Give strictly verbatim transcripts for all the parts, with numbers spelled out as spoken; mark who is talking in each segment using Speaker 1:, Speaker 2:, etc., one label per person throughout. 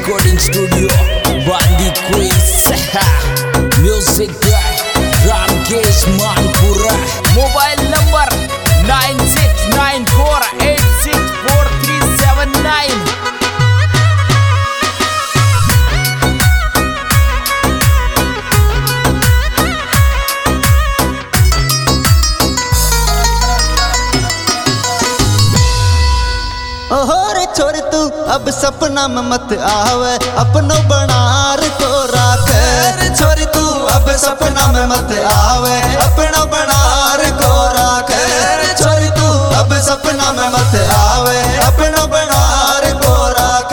Speaker 1: Recording studio बांदी क्विज music Ramkesh Manpura. Mobile number nine six nine four eight six four three seven nine.
Speaker 2: ओहोरे छोरी तू अब सपना में मत आवे, अपनो बनार को राख। छोरी तू अब सपना में मत आवे, अपनो बनार को राख। छोरी तू अब सपना में मत आवे, अपनो बनार को राख।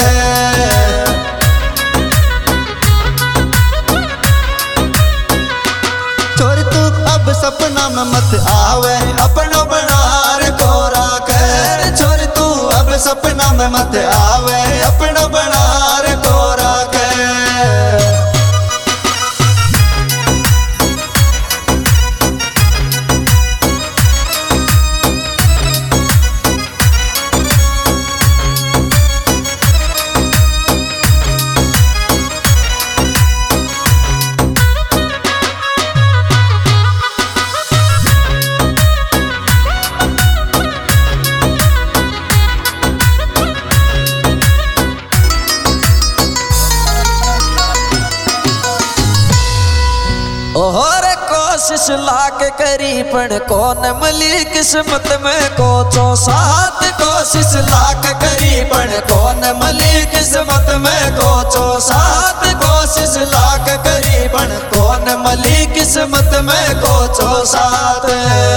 Speaker 2: छोरी तू अब सपना में मत आवे, अपनो बनार को राख। छोरी तू अब सपना में मत आवे, अपनो बनार को राख।
Speaker 3: ओहरे कोशिश लाख करी पण कौन मिली किस्मत में को चो साथ।
Speaker 2: कोशिश लाख करी पण कौन मिली किस्मत में को चो साथ। कोशिश लाख करी पण कौन मिली किस्मत में को चो साथ।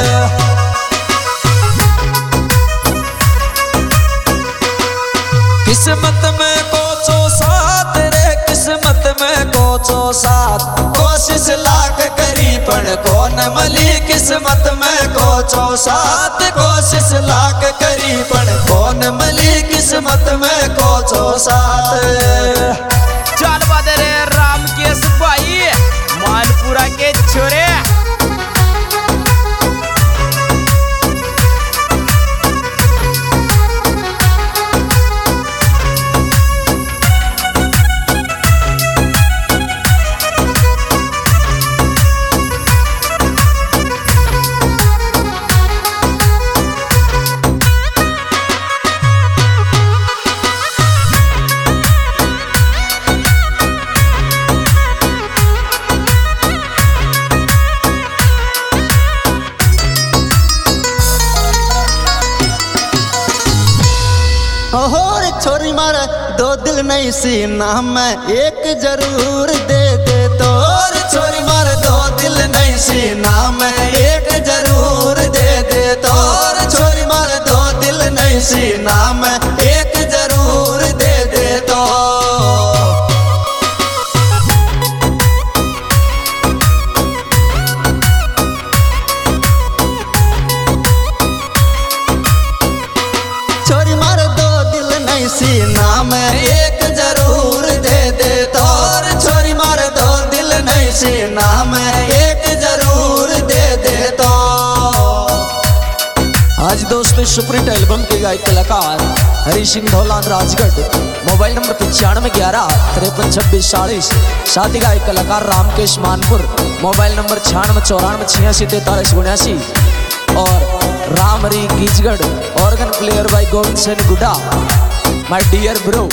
Speaker 3: किस्मत में को चो साथ रे, किस्मत में को चो साथ।
Speaker 2: कोशिश लाख करी पण कौन मिली किस्मत में को चो साथ। कोशिश लाख करी पण कौन मिली किस्मत में को चो साथ।
Speaker 1: चल बदरे रामकेश भाई मानपुरा के छोरे।
Speaker 2: ओहोरे छोरी मारे दो दिल नहीं सीना में एक जरूर दे दे तो। छोरी मारे दो दिल नहीं सीना में एक जरूर दे दे तो। छोरी मारे दो दिल नहीं सीना में एक जरूर दे दे तो। छोरी मारे दो दिल नहीं सीना में एक जरूर दे दे तो। छोरी मारे दो दिल नहीं सीना में एक जरूर दे दे तो।
Speaker 3: आज दोस्तों सुपरहिट एल्बम के गायक कलाकार हरी सिंह धौलान राजगढ़। मोबाइल नंबर पचानवे ग्यारह तिरपन छब्बीस चालीस। साथी गायक कलाकार रामकेश मानपुर। मोबाइल नंबर छियानवे चौरानवे छियासी तैतालीस उन्यासी। और रामरी Geejgarh. Organ player by Govind Sen Gudda. My dear bro.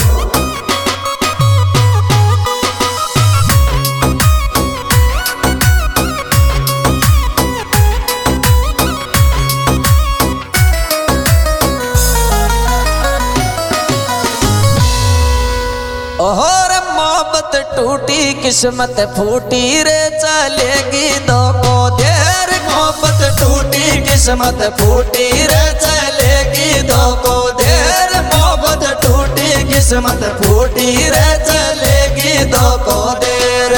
Speaker 3: ओहर मोहब्बत टूटी किस्मत फूटी रे, चलेगी दो को देर।
Speaker 2: मोहब्बत टूटी किस्मत फूटी रे, चलेगी दो को देर। मोहब्बत टूटी किस्मत फूटी रे, चलेगी दो को देर।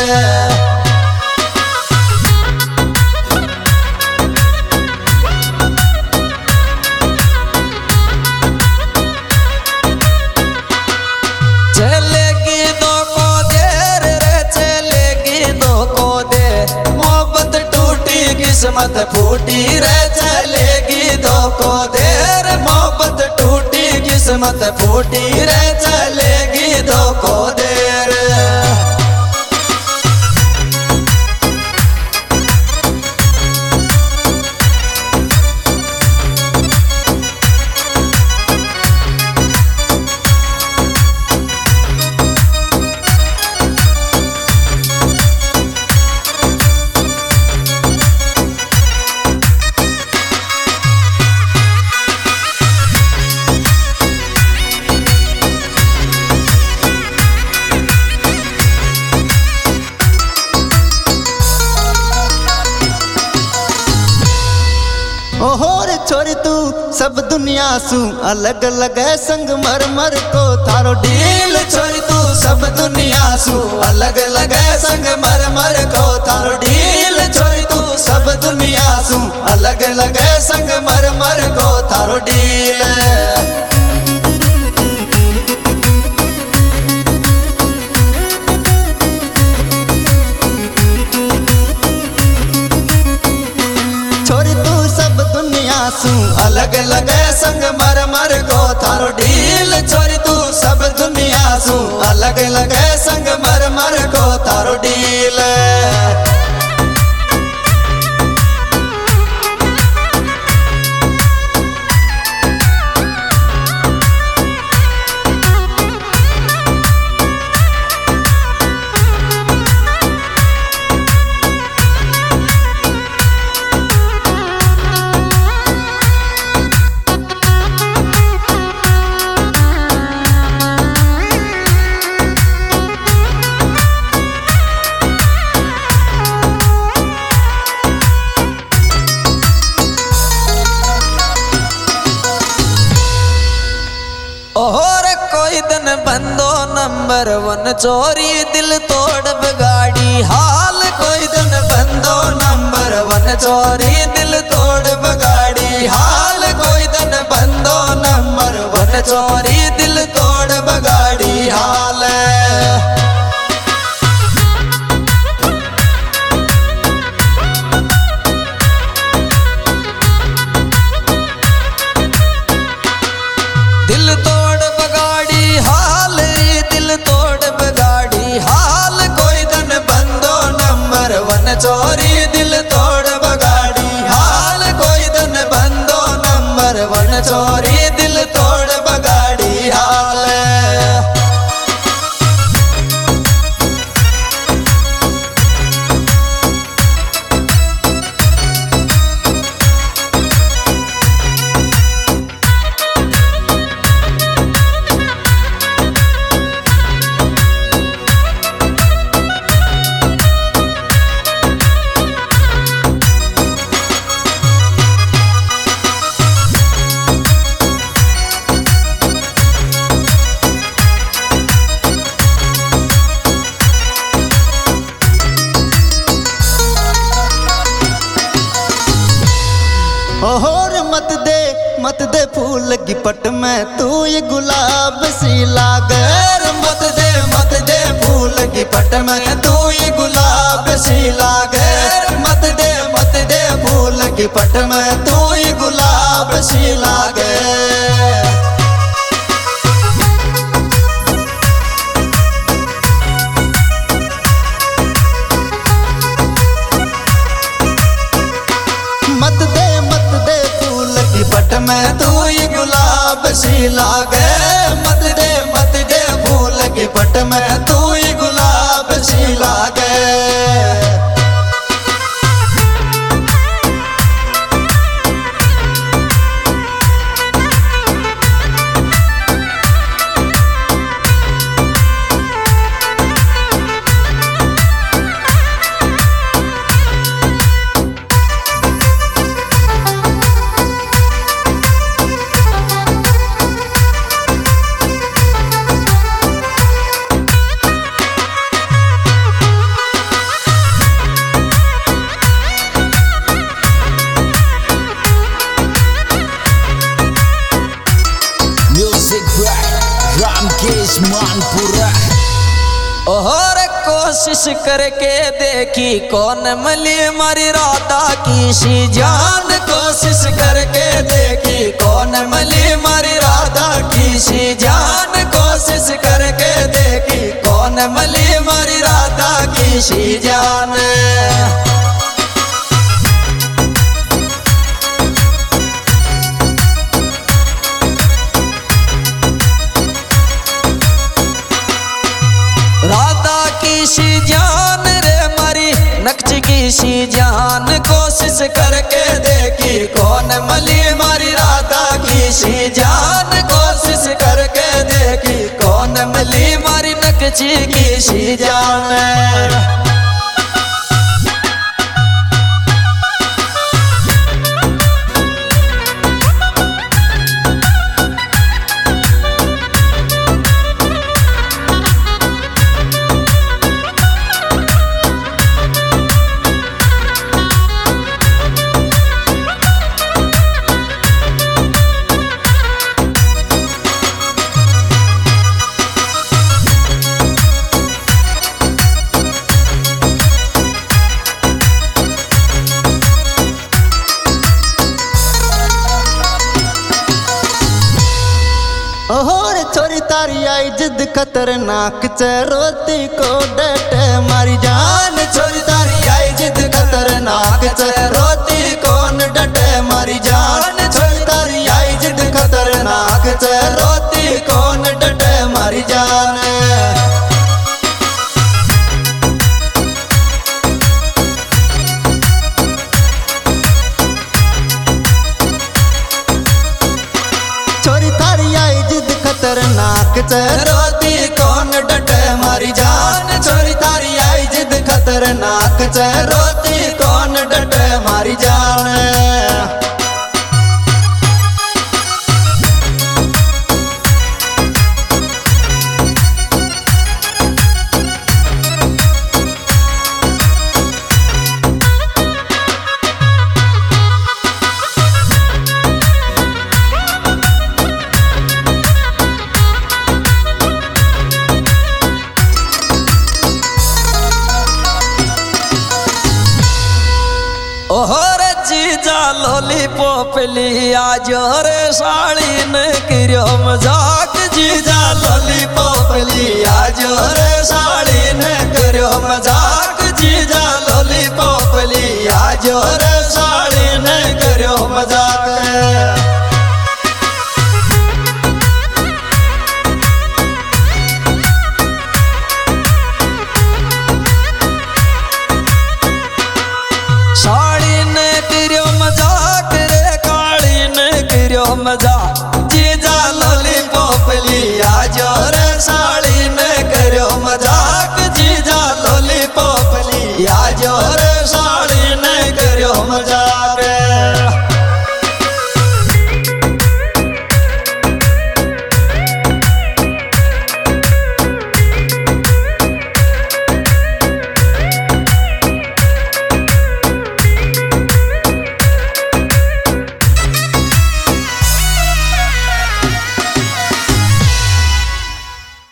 Speaker 3: चलेगी दो को देर रे, चलेगी दो को देर।
Speaker 2: मोहब्बत टूटी किस्मत फूटी रे, चलेगी दो को देर। मोहब्बत टूटी किस्मत फूटी रे, चलेगी दो को देर। ओहो रे छोरी तू सब दुनिया सू अलग अलग है संग मर मर को थारो डील। छोरी तू सब दुनिया सू अलग अलग है संग मर मर को थारो डील। छोरी तू सब दुनिया सू अलग अलग है संग मर मर को थारो डील। अलग अलग संग मर मर को थारो डील। छोरी तू सब दुनिया सू अलग अलग संग मर मर को थारो डील।
Speaker 3: बंदो नंबर वन चोरी दिल तोड़ बगाड़ी हाल। कोई दिन बंदो नंबर वन चोरी दिल तोड़ बगाड़ी हाल। कोई दिन बंदो नंबर वन चोरी दिल तोड़ बगाड़ी हाल। दिल तोड़ बगाड़ी हाल, दिल तोड़ बगाड़ी हाल। कोई दिन बंदो नंबर वन चोरी दिल तोड़ बगाड़ी हाल। कोई दिन बंदो नंबर वन चोरी दिल तोड़ बगाड़ी हाल।
Speaker 2: ओहोर मत दे मत दे फूल की पट में तू ये गुलाब सी लागर। मत दे मत दे फूल की पट में तू ये गुलाब सी लागर। मत दे मत दे फूल की पट में तू ये गुलाब सी लागर। मत दे मत दे फूल की पट में तू ये गुलाब सी लागे। मत दे मत दे फूल की पट में तू ये गुलाब सी लागे।
Speaker 1: मानपुरा।
Speaker 3: और कोशिश करके देखी कौन मिली मारी राधा की सी जान। कोशिश करके देखी कौन मिली मारी राधा की सी जान। कोशिश करके देखी कौन मिली मारी राधा की सी जान। राधा की सी जान रे मारी नक्श की सी जान। कोशिश करके देखी कौन मली मारी राधा की सी जान। कोशिश करके देखी कौन मली मारी नक्श की सी जान।
Speaker 2: छोरी तारी आई जिद खतरनाक च रोती को डटे मारी जान। छोरी तारी आई जिद खतरनाक च रोती कौन डटे मारी जान। छोरी तारी आई जिद खतरनाक च रोती कौन डटे मारी जान। छोरी तारी आई जिद खतरनाक च रोती कौन डटे मारी जान। छोरी तारी आई जिद खतरनाक च रोती कौन डटे मारी जान।
Speaker 3: ओहो रे जीजा लॉलीपॉप लिया जो रे साड़ी ने किरो मजाक।
Speaker 2: जीजा लॉलीपॉप लिया जो रे साड़ी ने करो मजाक। जीजा लॉलीपॉप लिया जो रे